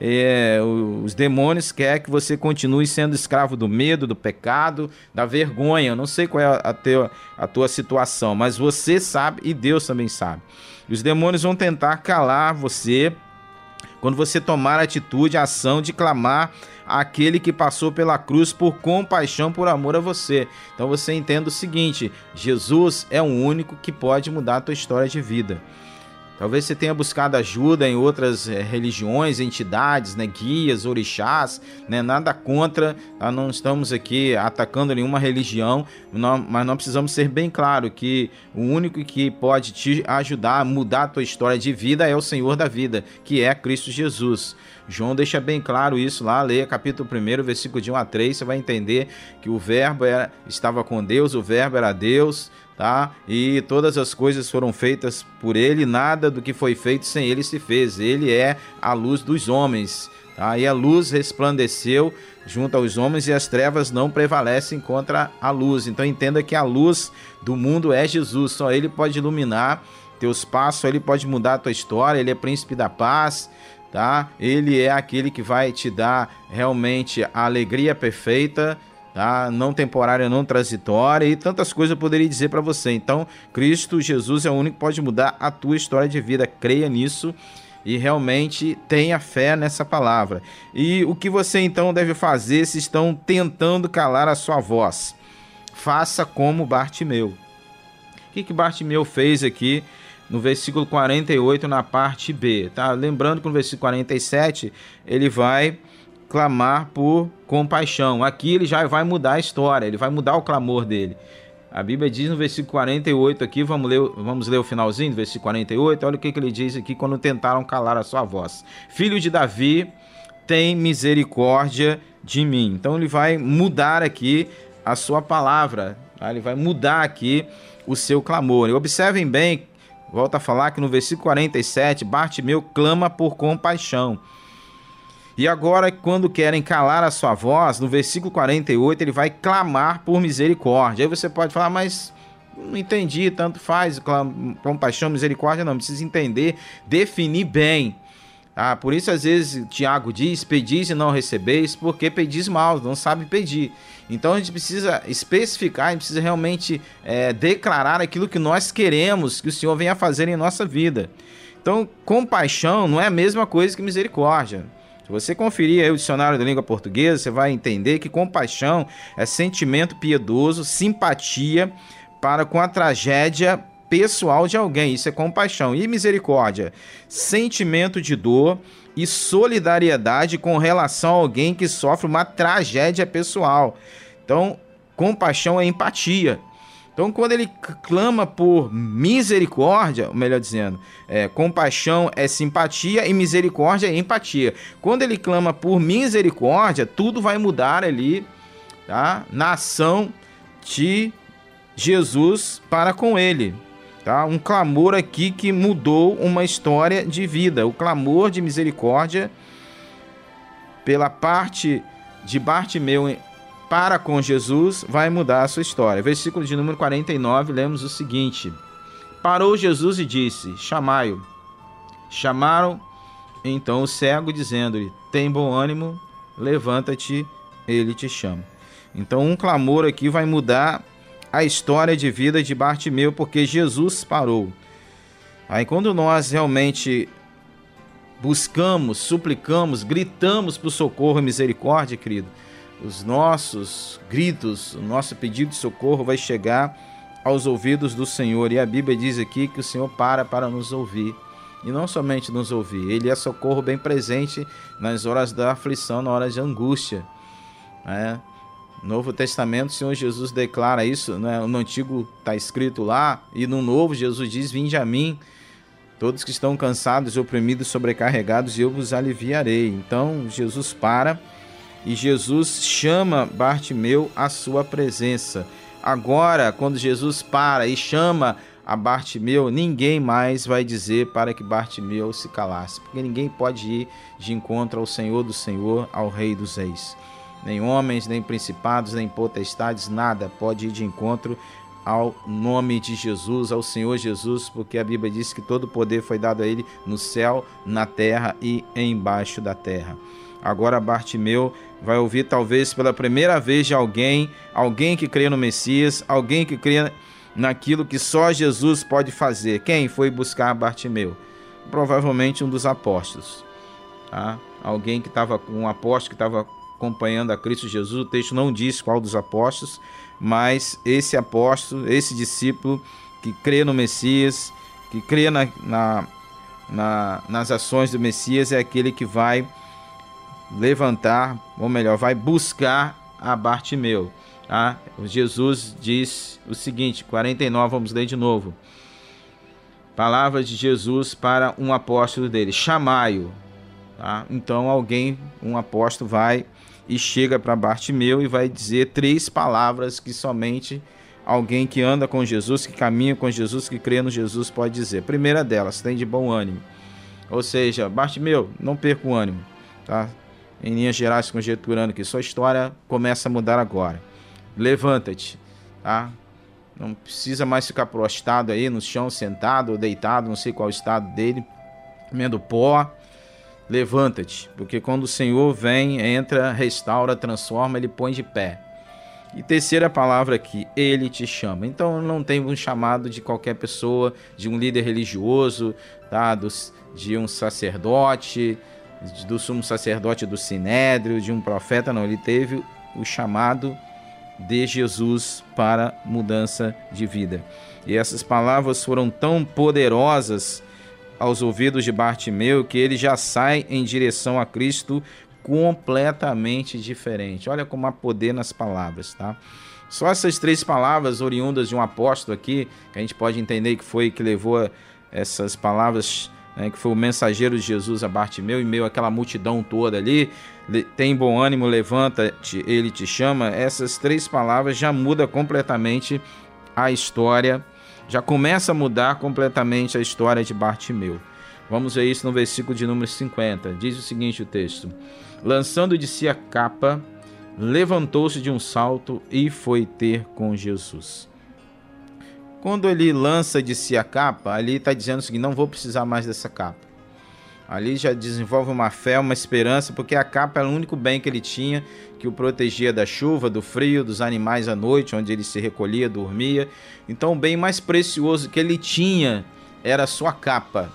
É, os demônios querem que você continue sendo escravo do medo, do pecado, da vergonha. Eu não sei qual é a, teu, a tua situação, mas você sabe e Deus também sabe. E os demônios vão tentar calar você quando você tomar a atitude, a ação de clamar aquele que passou pela cruz por compaixão, por amor a você. Então você entenda o seguinte: Jesus é o único que pode mudar a tua história de vida. Talvez você tenha buscado ajuda em outras é, religiões, entidades, né, guias, orixás, né, nada contra, tá? Não estamos aqui atacando nenhuma religião, não, mas nós precisamos ser bem claro que o único que pode te ajudar a mudar a tua história de vida é o Senhor da vida, que é Cristo Jesus. João deixa bem claro isso lá, leia capítulo um, versículo de um a três, você vai entender que o verbo era, estava com Deus, o verbo era Deus, tá? E todas as coisas foram feitas por ele, nada do que foi feito sem ele se fez. Ele é a luz dos homens, tá? E a luz resplandeceu junto aos homens e as trevas não prevalecem contra a luz. Então entenda que a luz do mundo é Jesus, só ele pode iluminar teus passos, só ele pode mudar a tua história, ele é príncipe da paz, tá? Ele é aquele que vai te dar realmente a alegria perfeita, tá? Não temporária, não transitória, e tantas coisas eu poderia dizer para você. Então, Cristo Jesus é o único que pode mudar a tua história de vida. Creia nisso e realmente tenha fé nessa palavra. E o que você então deve fazer se estão tentando calar a sua voz? Faça como Bartimeu. O que que Bartimeu fez aqui no versículo quarenta e oito, na parte B, tá? Lembrando que no versículo quarenta e sete, ele vai clamar por compaixão. Aqui ele já vai mudar a história, ele vai mudar o clamor dele. A Bíblia diz no versículo quarenta e oito aqui, vamos ler, vamos ler o finalzinho do versículo quarenta e oito, olha o que, que ele diz aqui quando tentaram calar a sua voz. Filho de Davi, tem misericórdia de mim. Então ele vai mudar aqui a sua palavra, tá? Ele vai mudar aqui o seu clamor. E observem bem, volta a falar que no versículo quarenta e sete, Bartimeu clama por compaixão. E agora, quando querem calar a sua voz, no versículo quarenta e oito, ele vai clamar por misericórdia. Aí você pode falar, mas não entendi, tanto faz, compaixão, misericórdia, não, precisa entender, definir bem. Ah, por isso, às vezes, Tiago diz, pedis e não recebeis, porque pedis mal, não sabe pedir. Então, a gente precisa especificar, a gente precisa realmente é, declarar aquilo que nós queremos que o Senhor venha fazer em nossa vida. Então, compaixão não é a mesma coisa que misericórdia. Se você conferir aí o dicionário da língua portuguesa, você vai entender que compaixão é sentimento piedoso, simpatia para com a tragédia pessoal de alguém. Isso é compaixão. E misericórdia, sentimento de dor e solidariedade com relação a alguém que sofre uma tragédia pessoal. Então, compaixão é empatia. Então, quando ele clama por misericórdia, melhor dizendo, é, compaixão é simpatia e misericórdia é empatia. Quando ele clama por misericórdia, tudo vai mudar ali, tá? Na ação de Jesus para com ele. Tá? Um clamor aqui que mudou uma história de vida. O clamor de misericórdia pela parte de Bartimeu para com Jesus vai mudar a sua história. Versículo de número quarenta e nove, lemos o seguinte: parou Jesus e disse, chamai-o. Chamaram então o cego, dizendo-lhe, tem bom ânimo, levanta-te, ele te chama. Então um clamor aqui vai mudar a história de vida de Bartimeu, porque Jesus parou. Aí quando nós realmente buscamos, suplicamos, gritamos por socorro e misericórdia, querido, os nossos gritos, o nosso pedido de socorro vai chegar aos ouvidos do Senhor. E a Bíblia diz aqui que o Senhor para para nos ouvir. E não somente nos ouvir, Ele é socorro bem presente nas horas da aflição, na hora de angústia. É. No Novo Testamento, o Senhor Jesus declara isso, né? No Antigo está escrito lá, e no Novo Jesus diz, vinde a mim, todos que estão cansados, oprimidos, sobrecarregados, e eu vos aliviarei. Então Jesus para e Jesus chama Bartimeu à sua presença. Agora, quando Jesus para e chama a Bartimeu, ninguém mais vai dizer para que Bartimeu se calasse, porque ninguém pode ir de encontro ao Senhor do Senhor, ao Rei dos Reis. Nem homens, nem principados, nem potestades, nada pode ir de encontro ao nome de Jesus, ao Senhor Jesus, porque a Bíblia diz que todo o poder foi dado a Ele no céu, na terra e embaixo da terra. Agora Bartimeu vai ouvir talvez pela primeira vez de alguém, alguém que crê no Messias, alguém que crê naquilo que só Jesus pode fazer. Quem foi buscar Bartimeu? Provavelmente um dos apóstolos. Tá? Alguém que estava, um apóstolo que estava acompanhando a Cristo Jesus. O texto não diz qual dos apóstolos, mas esse apóstolo, esse discípulo que crê no Messias, que crê na, na, na, nas ações do Messias, é aquele que vai levantar, ou melhor, vai buscar a Bartimeu. Tá? Jesus diz o seguinte, quarenta e nove, vamos ler de novo. Palavras de Jesus para um apóstolo dele, chamai-o. Tá? Então alguém, um apóstolo vai e chega para Bartimeu e vai dizer três palavras que somente alguém que anda com Jesus, que caminha com Jesus, que crê no Jesus pode dizer. Primeira delas, tem de bom ânimo. Ou seja, Bartimeu, não perca o ânimo. Tá? Em linhas gerais, conjecturando que sua história começa a mudar agora. Levanta-te. Tá? Não precisa mais ficar prostrado aí no chão, sentado ou deitado, não sei qual é o estado dele, comendo pó. Levanta-te, porque quando o Senhor vem, entra, restaura, transforma, Ele põe de pé. E terceira palavra aqui, Ele te chama. Então não tem um chamado de qualquer pessoa, de um líder religioso, tá? Dos, de um sacerdote, do sumo sacerdote do Sinédrio, de um profeta, não. Ele teve o chamado de Jesus para mudança de vida. E essas palavras foram tão poderosas aos ouvidos de Bartimeu que ele já sai em direção a Cristo completamente diferente. Olha como há poder nas palavras, tá? Só essas três palavras oriundas de um apóstolo aqui, que a gente pode entender que foi que levou essas palavras, né, que foi o mensageiro de Jesus a Bartimeu, em meio àquela multidão toda ali, tem bom ânimo, levanta-te, ele te chama. Essas três palavras já mudam completamente a história, já começa a mudar completamente a história de Bartimeu. Vamos ver isso no versículo de número cinquenta. Diz o seguinte o texto: lançando de si a capa, levantou-se de um salto e foi ter com Jesus. Quando ele lança de si a capa, ali está dizendo o seguinte: não vou precisar mais dessa capa. Ali já desenvolve uma fé, uma esperança, porque a capa era o único bem que ele tinha, que o protegia da chuva, do frio, dos animais à noite, onde ele se recolhia, dormia. Então o bem mais precioso que ele tinha era a sua capa.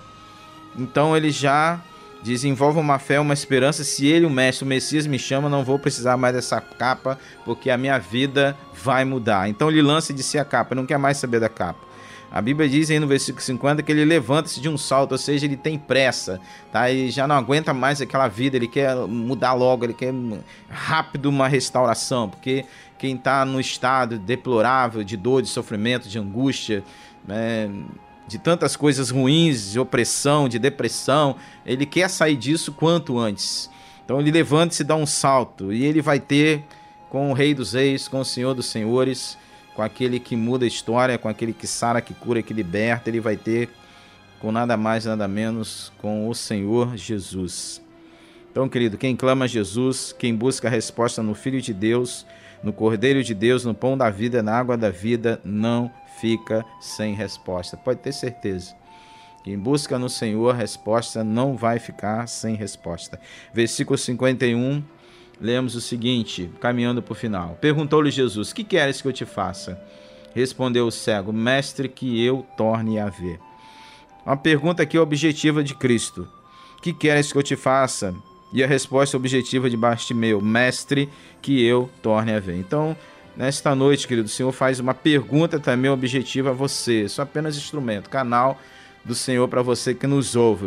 Então ele já desenvolve uma fé, uma esperança: se ele, o mestre, o Messias, me chama, não vou precisar mais dessa capa, porque a minha vida vai mudar. Então ele lança de si a capa, não quer mais saber da capa. A Bíblia diz aí no versículo cinquenta que ele levanta-se de um salto, ou seja, ele tem pressa, tá? Ele já não aguenta mais aquela vida, ele quer mudar logo, ele quer rápido uma restauração, porque quem está no estado deplorável de dor, de sofrimento, de angústia, né, de tantas coisas ruins, de opressão, de depressão, ele quer sair disso quanto antes. Então ele levanta-se e dá um salto, e ele vai ter com o Rei dos Reis, com o Senhor dos Senhores, com aquele que muda a história, com aquele que sara, que cura, que liberta. Ele vai ter com nada mais, nada menos, com o Senhor Jesus. Então, querido, quem clama a Jesus, quem busca a resposta no Filho de Deus, no Cordeiro de Deus, no pão da vida, na água da vida, não fica sem resposta. Pode ter certeza. Quem busca no Senhor a resposta não vai ficar sem resposta. Versículo cinquenta e um, lemos o seguinte, caminhando para o final. Perguntou-lhe Jesus: que queres que eu te faça? Respondeu o cego: mestre, que eu torne a ver. Uma pergunta aqui objetiva de Cristo: que queres que eu te faça? E a resposta objetiva de Bartimeu: mestre, que eu torne a ver. Então, nesta noite, querido, o Senhor faz uma pergunta também objetiva a você. Sou apenas instrumento, canal do Senhor para você que nos ouve.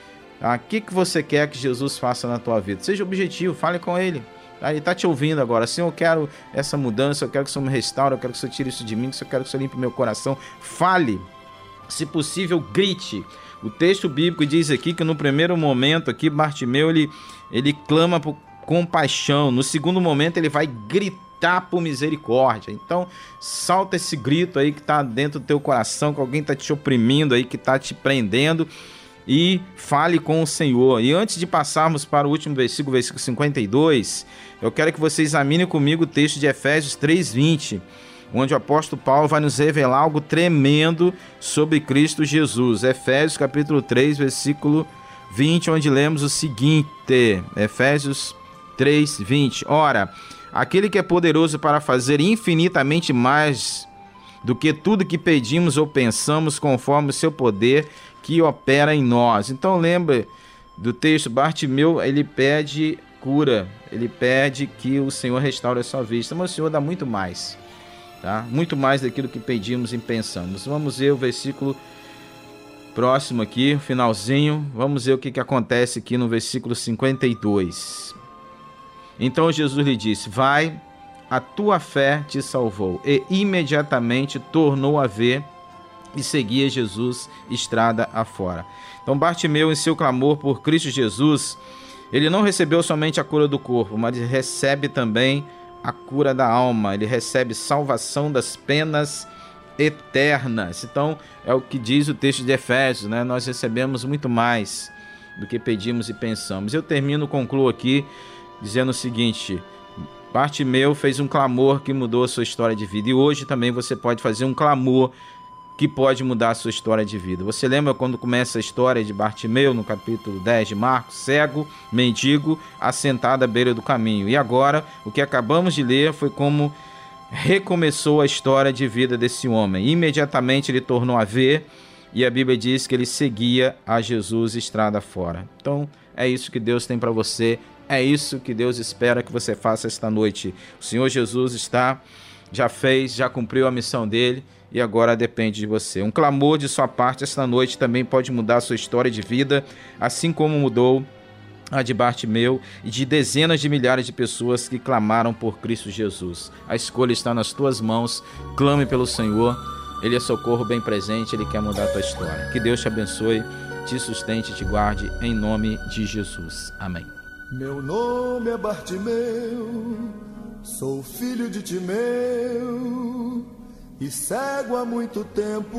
O que, que você quer que Jesus faça na tua vida? Seja objetivo, fale com Ele. Ele está te ouvindo agora. Senhor, eu quero essa mudança, eu quero que o Senhor me restaure, eu quero que o Senhor tire isso de mim, eu quero que o Senhor limpe meu coração. Fale. Se possível, grite. O texto bíblico diz aqui que no primeiro momento aqui, Bartimeu, ele, ele clama por compaixão. No segundo momento, ele vai gritar por misericórdia. Então, salta esse grito aí que está dentro do teu coração, que alguém está te oprimindo aí, que está te prendendo, e fale com o Senhor. E antes de passarmos para o último versículo, versículo cinquenta e dois, eu quero que você examine comigo o texto de Efésios três, vinte, onde o apóstolo Paulo vai nos revelar algo tremendo sobre Cristo Jesus. Efésios capítulo três, versículo vinte, onde lemos o seguinte, Efésios três, vinte. Ora, aquele que é poderoso para fazer infinitamente mais do que tudo que pedimos ou pensamos, conforme o seu poder que opera em nós. Então lembra do texto, Bartimeu, ele pede cura, ele pede que o Senhor restaure a sua vista, mas o Senhor dá muito mais, tá? Muito mais daquilo que pedimos e pensamos. Vamos ver o versículo próximo aqui, finalzinho, vamos ver o que, que acontece aqui no versículo cinquenta e dois. Então Jesus lhe disse: vai, a tua fé te salvou. E imediatamente tornou a ver e seguia Jesus estrada afora. Então Bartimeu, em seu clamor por Cristo Jesus, ele não recebeu somente a cura do corpo, mas ele recebe também a cura da alma, ele recebe salvação das penas eternas. Então é o que diz o texto de Efésios, né? Nós recebemos muito mais do que pedimos e pensamos. Eu termino, concluo aqui dizendo o seguinte: Bartimeu fez um clamor que mudou a sua história de vida, e hoje também você pode fazer um clamor que pode mudar a sua história de vida. Você lembra quando começa a história de Bartimeu, no capítulo dez de Marcos? Cego, mendigo, assentado à beira do caminho. E agora, o que acabamos de ler foi como recomeçou a história de vida desse homem. Imediatamente ele tornou a ver, e a Bíblia diz que ele seguia a Jesus estrada fora. Então, é isso que Deus tem para você, é isso que Deus espera que você faça esta noite. O Senhor Jesus está já fez, já cumpriu a missão dele e agora depende de você. Um clamor de sua parte esta noite também pode mudar a sua história de vida, assim como mudou a de Bartimeu e de dezenas de milhares de pessoas que clamaram por Cristo Jesus. A escolha está nas tuas mãos. Clame pelo Senhor. Ele é socorro bem presente, Ele quer mudar a tua história. Que Deus te abençoe, te sustente e te guarde, em nome de Jesus. Amém. Meu nome é Bartimeu, sou filho de Timeu e cego há muito tempo.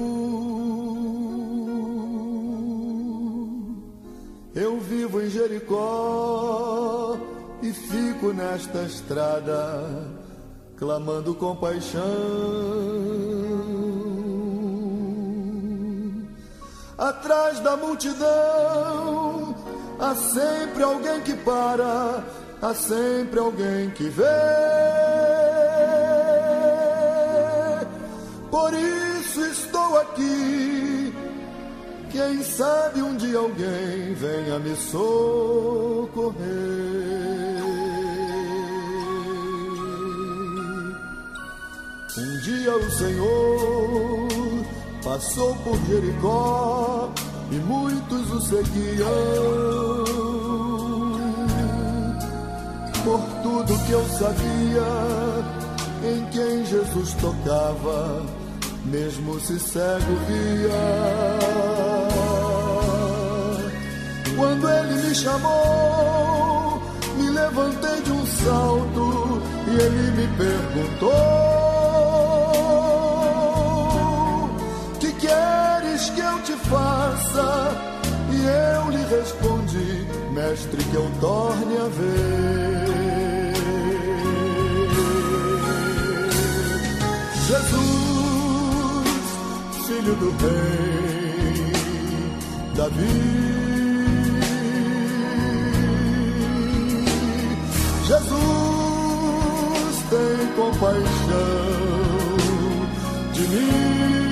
Eu vivo em Jericó e fico nesta estrada, clamando compaixão. Atrás da multidão há sempre alguém que para, há sempre alguém que vê. Por isso estou aqui. Quem sabe um dia alguém venha me socorrer. Um dia o Senhor passou por Jericó e muitos o seguiam. Por tudo que eu sabia, em quem Jesus tocava, mesmo se cego via. Quando ele me chamou, me levantei de um salto e ele me perguntou: que queres que eu te faça? E eu lhe respondi: mestre, que eu torne a ver. Jesus, filho do rei Davi, Jesus, tem compaixão de mim.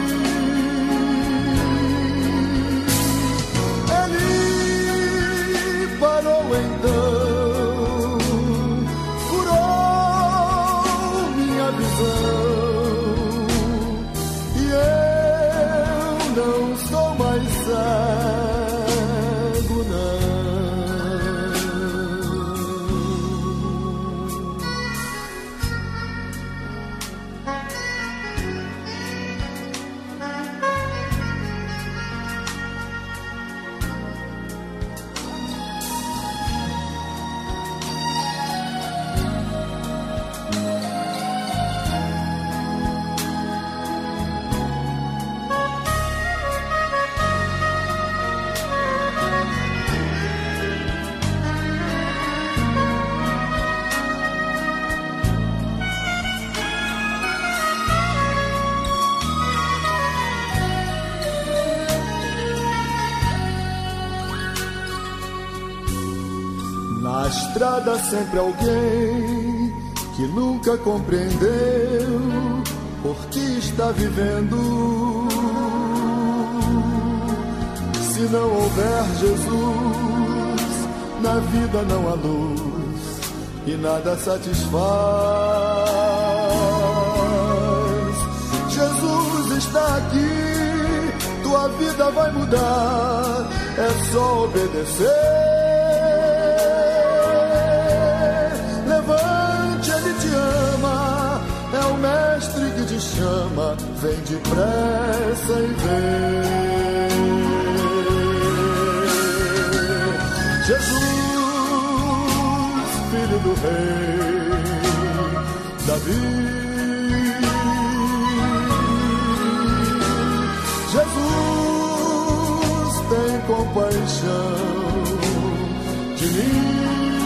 Ele parou então, curou minha visão, e eu não sou mais cego, não. Na estrada sempre alguém que nunca compreendeu por que está vivendo. Se não houver Jesus, na vida não há luz e nada satisfaz. Jesus está aqui, tua vida vai mudar, é só obedecer. É o mestre que te chama, vem depressa e vê. Jesus, filho do rei Davi, Jesus, tem compaixão de mim.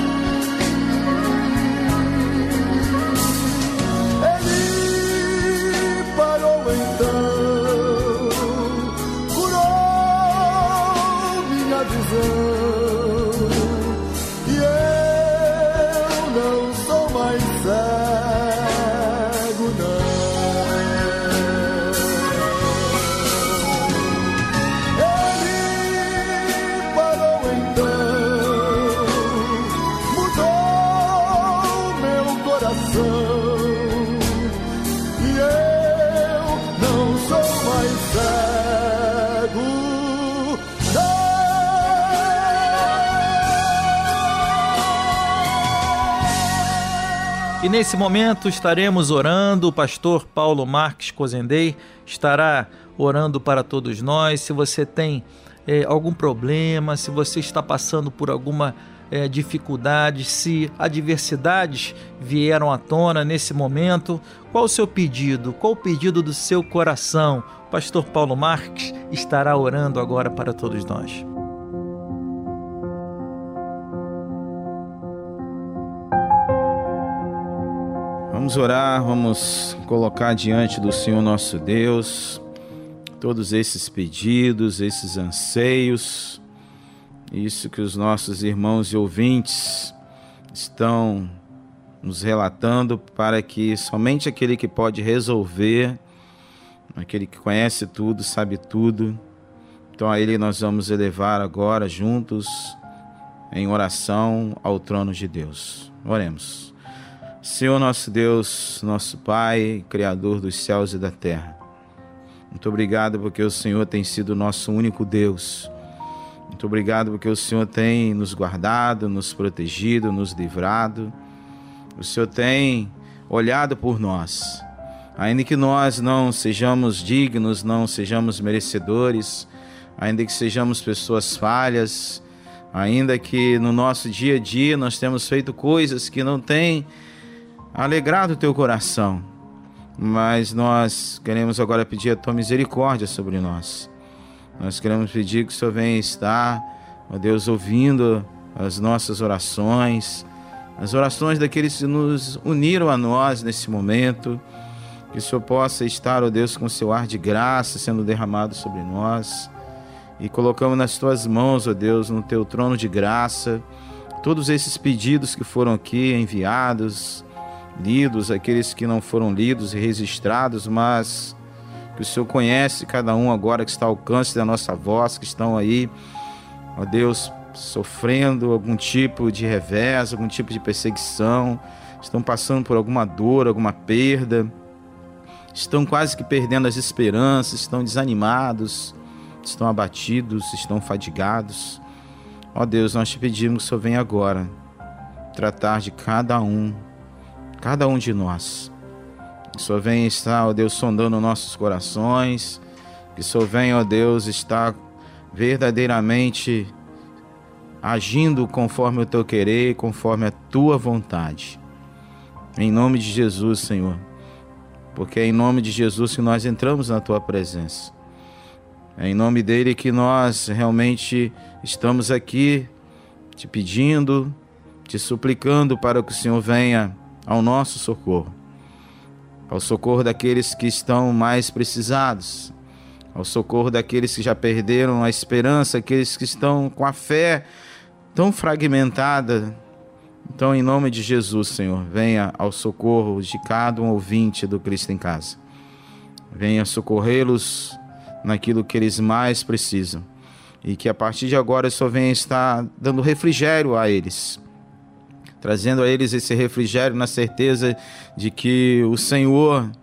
E eu não sou mais cego, não. Ele parou então, E nesse momento estaremos orando, o pastor Paulo Marques Cozendei estará orando para todos nós. Se você tem é, algum problema, se você está passando por alguma é, dificuldade, se adversidades vieram à tona nesse momento, qual o seu pedido? Qual o pedido do seu coração? O pastor Paulo Marques estará orando agora para todos nós. Vamos orar, vamos colocar diante do Senhor nosso Deus todos esses pedidos, esses anseios, isso que os nossos irmãos e ouvintes estão nos relatando, para que somente aquele que pode resolver, aquele que conhece tudo, sabe tudo, então a Ele nós vamos elevar agora juntos em oração ao trono de Deus. Oremos. Senhor nosso Deus, nosso Pai, Criador dos céus e da terra, muito obrigado porque o Senhor tem sido nosso único Deus. Muito obrigado porque o Senhor tem nos guardado, nos protegido, nos livrado. O Senhor tem olhado por nós, ainda que nós não sejamos dignos, não sejamos merecedores, ainda que sejamos pessoas falhas, ainda que no nosso dia a dia nós temos feito coisas que não têm alegrado o teu coração, mas nós queremos agora pedir a tua misericórdia sobre nós. Nós queremos pedir que o Senhor venha estar, ó Deus, ouvindo as nossas orações, as orações daqueles que nos uniram a nós nesse momento, que o Senhor possa estar, ó Deus, com o seu ar de graça sendo derramado sobre nós, e colocamos nas tuas mãos, ó Deus, no teu trono de graça, todos esses pedidos que foram aqui enviados, lidos, aqueles que não foram lidos e registrados, mas que o Senhor conhece cada um agora que está ao alcance da nossa voz, que estão aí, ó Deus, sofrendo algum tipo de revés, algum tipo de perseguição, estão passando por alguma dor, alguma perda, estão quase que perdendo as esperanças, estão desanimados, estão abatidos, estão fadigados. Ó Deus, nós te pedimos que o Senhor venha agora tratar de cada um, cada um de nós. Que o Senhor venha estar, ó Deus, sondando nossos corações. Que o Senhor venha, ó Deus, estar verdadeiramente agindo conforme o teu querer, conforme a tua vontade. Em nome de Jesus, Senhor. Porque é em nome de Jesus que nós entramos na tua presença. É em nome dele que nós realmente estamos aqui te pedindo, te suplicando para que o Senhor venha ao nosso socorro, ao socorro daqueles que estão mais precisados, ao socorro daqueles que já perderam a esperança, aqueles que estão com a fé tão fragmentada. Então, em nome de Jesus, Senhor, venha ao socorro de cada um ouvinte do Cristo em Casa. Venha socorrê-los naquilo que eles mais precisam, e que a partir de agora o Senhor venha estar dando refrigério a eles, trazendo a eles esse refrigério na certeza de que o Senhor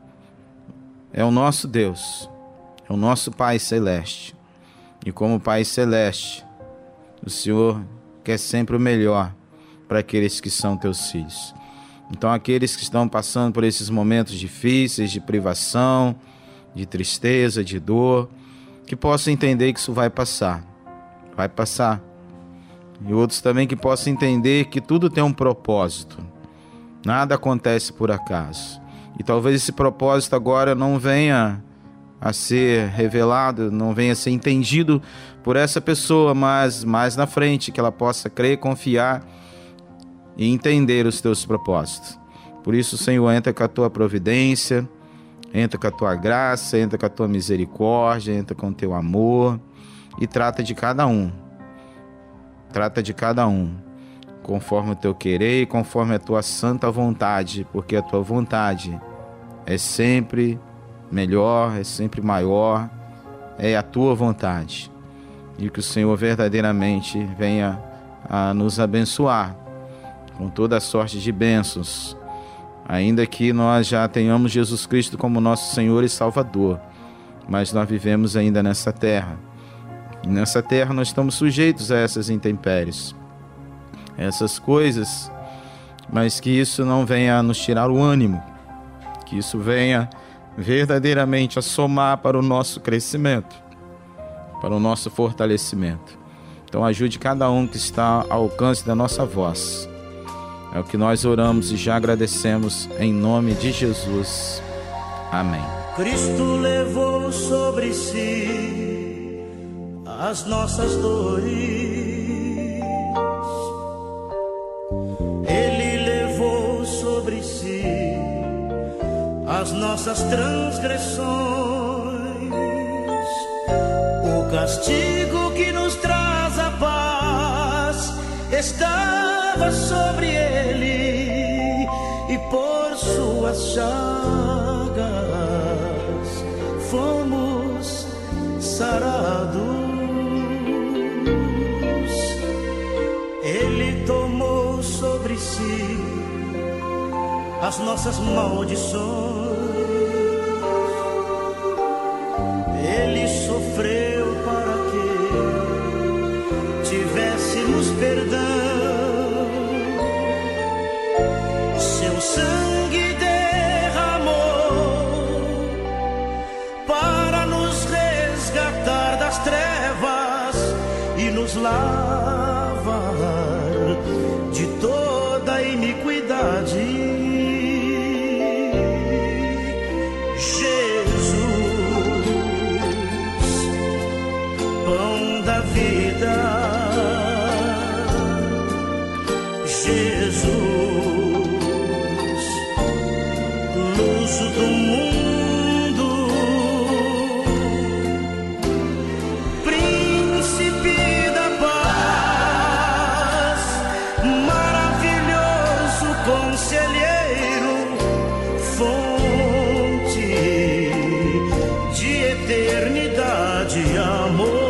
é o nosso Deus, é o nosso Pai Celeste. E como Pai Celeste, o Senhor quer sempre o melhor para aqueles que são teus filhos. Então, aqueles que estão passando por esses momentos difíceis, de privação, de tristeza, de dor, que possam entender que isso vai passar, vai passar. E outros também que possam entender que tudo tem um propósito, nada acontece por acaso. E talvez esse propósito agora não venha a ser revelado, não venha a ser entendido por essa pessoa, mas mais na frente, que ela possa crer, confiar e entender os teus propósitos. Por isso, Senhor, entra com a tua providência, entra com a tua graça, entra com a tua misericórdia, entra com o teu amor e trata de cada um. Trata de cada um, conforme o teu querer e conforme a tua santa vontade, porque a tua vontade é sempre melhor, é sempre maior, é a tua vontade. E que o Senhor verdadeiramente venha a nos abençoar com toda a sorte de bênçãos, ainda que nós já tenhamos Jesus Cristo como nosso Senhor e Salvador, mas nós vivemos ainda nessa terra. E nessa terra nós estamos sujeitos a essas intempéries, essas coisas mas que isso não venha nos tirar o ânimo, que isso venha verdadeiramente a somar para o nosso crescimento, para o nosso fortalecimento. Então ajude cada um que está ao alcance da nossa voz. É o que nós oramos e já agradecemos em nome de Jesus. Amém. Cristo levou sobre si as nossas dores. Ele levou sobre si as nossas transgressões. O castigo que nos traz a paz estava sobre ele, e por suas chagas fomos sarados. Ele tomou sobre si as nossas maldições. Ele sofreu para que tivéssemos perdão. Seu sangue derramou para nos resgatar das trevas e nos lavar de toda iniquidade. Jesus, luz do mundo, príncipe da paz, maravilhoso conselheiro, fonte de eternidade e amor.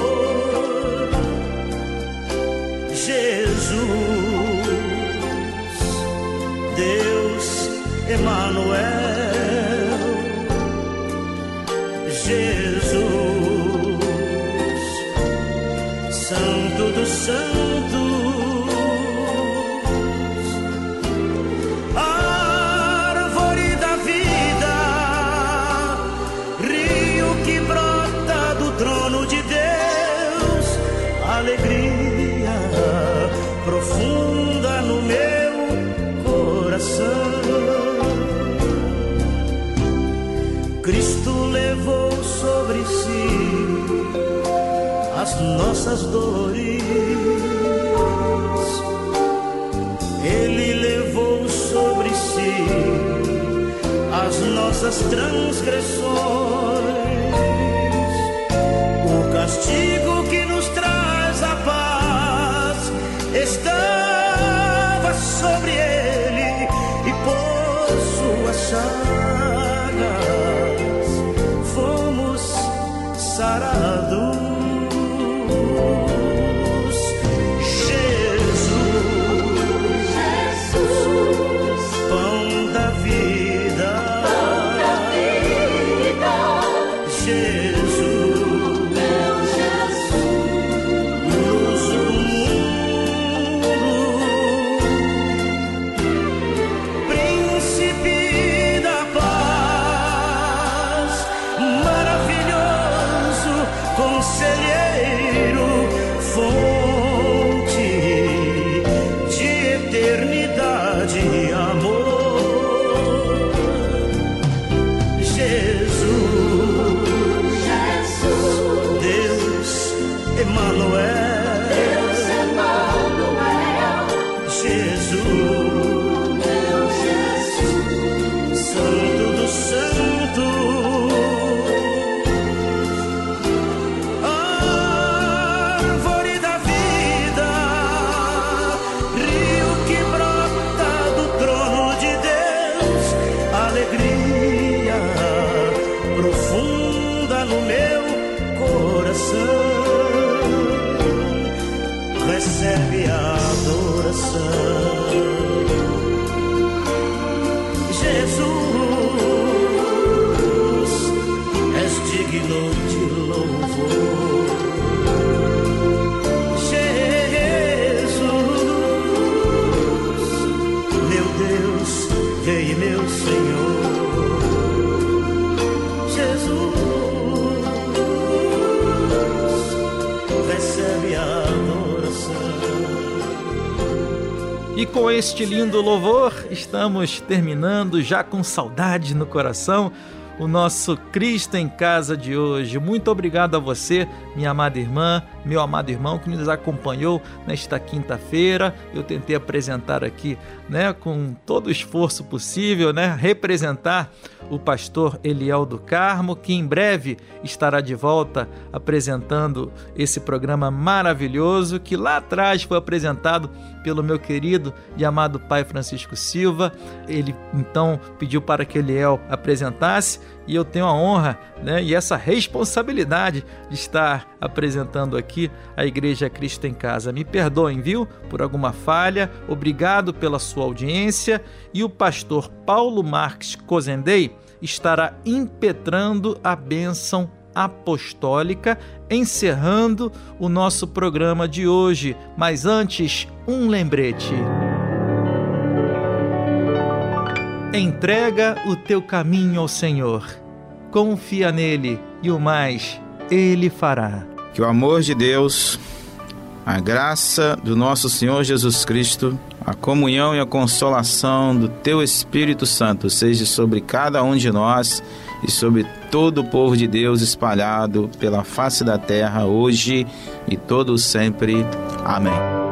Emanuel, Jesus, Santo dos Santos, árvore da vida, rio que brota do trono de Deus, alegria profunda no meu coração. Cristo levou sobre si as nossas dores. Ele levou sobre si as nossas transgressões. O castigo que nos traz a paz estava sobre ele, e por sua chagas sarados. Jesus, Jesus, pão da vida, pão da vida. Jesus, meu Jesus, luz do mundo, príncipe da paz, maravilhoso conselheiro, fonte de eternidade e amor. Jesus, Jesus, Deus Emanuel, Deus Emanuel, Jesus, meu Jesus, Santo dos Santos. Profunda no meu coração, recebe a adoração. Jesus, és digno de louvor. Jesus, E com este lindo louvor, estamos terminando já com saudade no coração o nosso Cristo em Casa de hoje. Muito obrigado a você, minha amada irmã, meu amado irmão que nos acompanhou nesta quinta-feira. Eu tentei apresentar aqui, né, com todo o esforço possível, né, representar o pastor Eliel do Carmo, que em breve estará de volta apresentando esse programa maravilhoso que lá atrás foi apresentado pelo meu querido e amado pai Francisco Silva. Ele então pediu para que Eliel apresentasse e eu tenho a honra, né, e essa responsabilidade de estar apresentando aqui a Igreja Cristo em Casa. Me perdoem, viu, por alguma falha. Obrigado pela sua audiência. E o pastor Paulo Marques Cozendei estará impetrando a bênção apostólica, encerrando o nosso programa de hoje. Mas antes, um lembrete. Entrega o teu caminho ao Senhor, confia nele e o mais ele fará. Que o amor de Deus, a graça do nosso Senhor Jesus Cristo, a comunhão e a consolação do teu Espírito Santo seja sobre cada um de nós e sobre todo o povo de Deus espalhado pela face da terra hoje e todo sempre. Amém.